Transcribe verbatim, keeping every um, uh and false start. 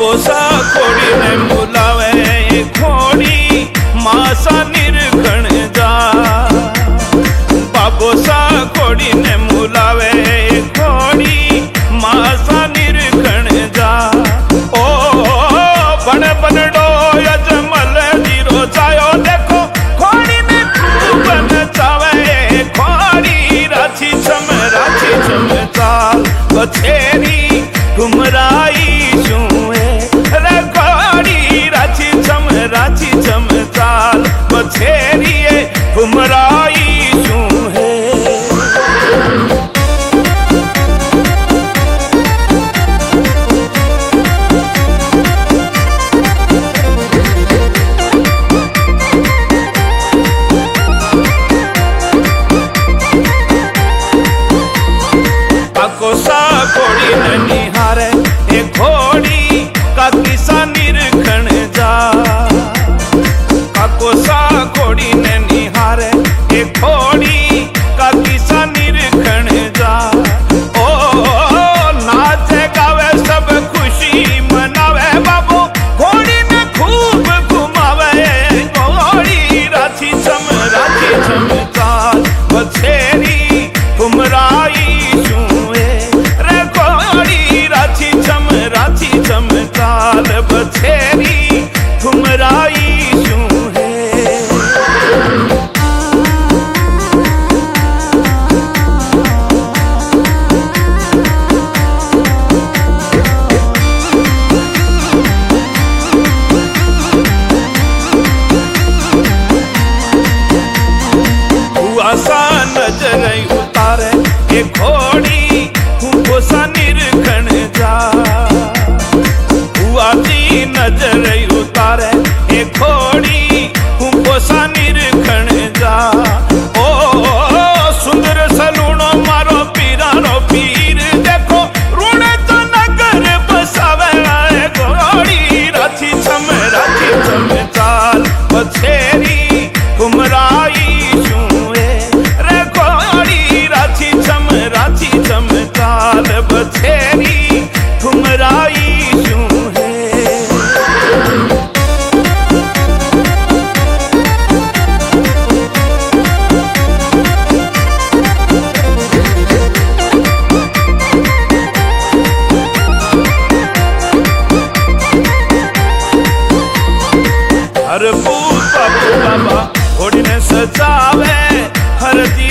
बाबो सा खोड़ी ने बुलावे खोड़ी मासा निरखण जा। बाबो सा खोड़ी ने बुलावे खोड़ी मासा निरखण जा। ओ बन बनडो यजमल जीरो जायो देखो खोड़ी ने खूब नचावे खोड़ी राची छम राची छम चाल बछेरी घुमराई छुए रे खोड़ी राची छम राची छम चाल बछेरी घुमराई छुए। सा खोड़ी ने निहारे ए खोड़ी का किसा निरखण जा। काको सा खोड़ी ने निहारे ए खोड़ी का किसा निरखण जा। ओ नाचे गावे सब खुशी मनावे बाबू खोड़ी ने खूब घुमावे खोड़ी राची छम राची छम चाल बछेरी घुमराई चाल बछेरी घुमराई छुए। हुआ सा नजर उतारे ए खोड़ी हमको सा निरखण जा। जी नजर उतारे ए खोड़ी हमको सा निरखण जा। ओ सुंदर सलूणो मारो पीरानो पीर देखो रूणे तो नगर बसावे खोड़ी राची छम राची छम चाल बछेरी घुमराई छुए रे खोड़ी राची छम राची छम चाल बछेरी घुमराई छुए। हर फूल बाबा घोड़ी ने सजावे हर दी